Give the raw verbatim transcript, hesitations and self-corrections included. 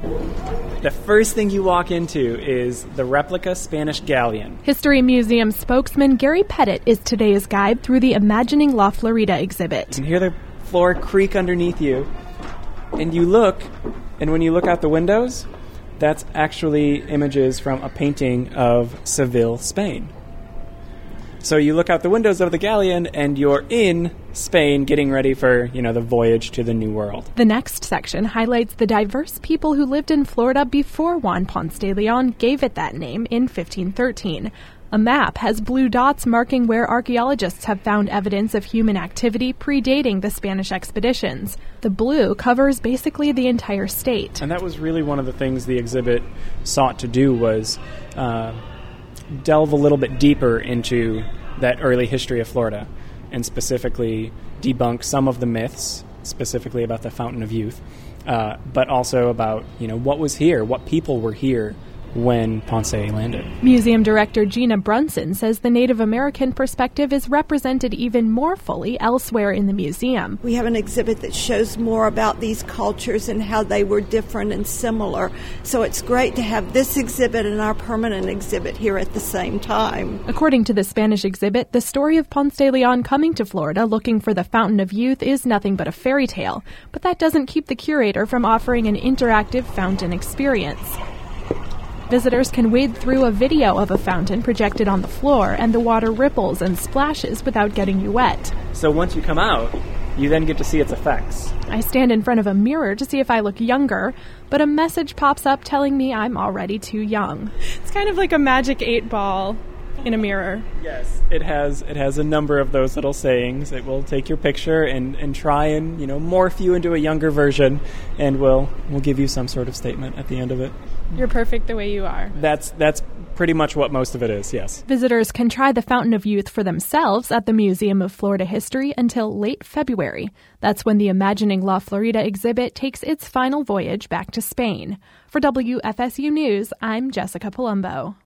The first thing you walk into is the replica Spanish galleon. History Museum spokesman Gary Pettit is today's guide through the Imagining La Florida exhibit. You can hear the floor creak underneath you, and you look, and when you look out the windows, that's actually images from a painting of Seville, Spain. So you look out the windows of the galleon, and you're in Spain getting ready for, you know, the voyage to the New World. The next section highlights the diverse people who lived in Florida before Juan Ponce de Leon gave it that name in fifteen thirteen. A map has blue dots marking where archaeologists have found evidence of human activity predating the Spanish expeditions. The blue covers basically the entire state. And that was really one of the things the exhibit sought to do, was uh, delve a little bit deeper into that early history of Florida, and specifically debunk some of the myths, specifically about the Fountain of Youth, uh, but also about, you know, what was here, what people were here when Ponce landed. Museum director Gina Brunson says the Native American perspective is represented even more fully elsewhere in the museum. We have an exhibit that shows more about these cultures and how they were different and similar. So it's great to have this exhibit and our permanent exhibit here at the same time. According to the Spanish exhibit, the story of Ponce de Leon coming to Florida looking for the Fountain of Youth is nothing but a fairy tale. But that doesn't keep the curator from offering an interactive fountain experience. Visitors can wade through a video of a fountain projected on the floor, and the water ripples and splashes without getting you wet. So once you come out, you then get to see its effects. I stand in front of a mirror to see if I look younger, but a message pops up telling me I'm already too young. It's kind of like a magic eight ball in a mirror. Yes, it has it has a number of those little sayings. It will take your picture and, and try and, you know, morph you into a younger version, and will will give you some sort of statement at the end of it. You're perfect the way you are. That's that's pretty much what most of it is, yes. Visitors can try the Fountain of Youth for themselves at the Museum of Florida History until late February. That's when the Imagining La Florida exhibit takes its final voyage back to Spain. For W F S U News, I'm Jessica Palumbo.